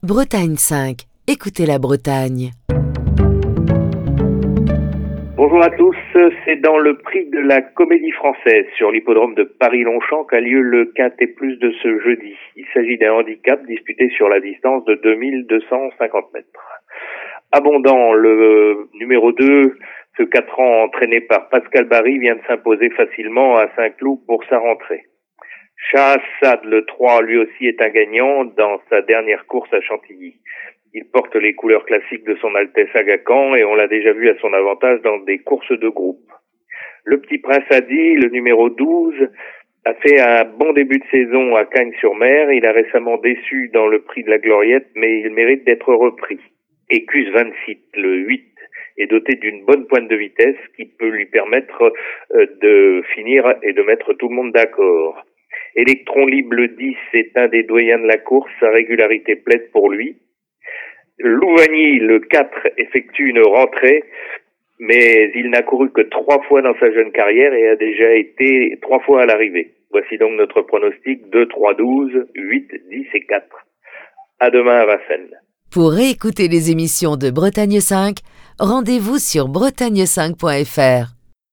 Bretagne 5. Écoutez la Bretagne. Bonjour à tous, c'est dans le prix de la Comédie Française sur l'hippodrome de Paris-Longchamp qu'a lieu le Quintet Plus de ce jeudi. Il s'agit d'un handicap disputé sur la distance de 2250 mètres. Abondant, le numéro 2, ce 4 ans entraîné par Pascal Barry, vient de s'imposer facilement à Saint-Cloud pour sa rentrée. Shahzad, le 3, lui aussi est un gagnant dans sa dernière course à Chantilly. Il porte les couleurs classiques de son Altesse Aga Khan et on l'a déjà vu à son avantage dans des courses de groupe. Le Petit Prince Hadi, le numéro 12, a fait un bon début de saison à Cagnes-sur-Mer. Il a récemment déçu dans le prix de la Gloriette, mais il mérite d'être repris. Écus 26, le 8, est doté d'une bonne pointe de vitesse qui peut lui permettre de finir et de mettre tout le monde d'accord. Electron Libre, le 10, est un des doyens de la course. Sa régularité plaide pour lui. Louvagny, le 4, effectue une rentrée, mais il n'a couru que 3 fois dans sa jeune carrière et a déjà été 3 fois à l'arrivée. Voici donc notre pronostic 2, 3, 12, 8, 10 et 4. À demain à Vincennes. Pour réécouter les émissions de Bretagne 5, rendez-vous sur bretagne5.fr.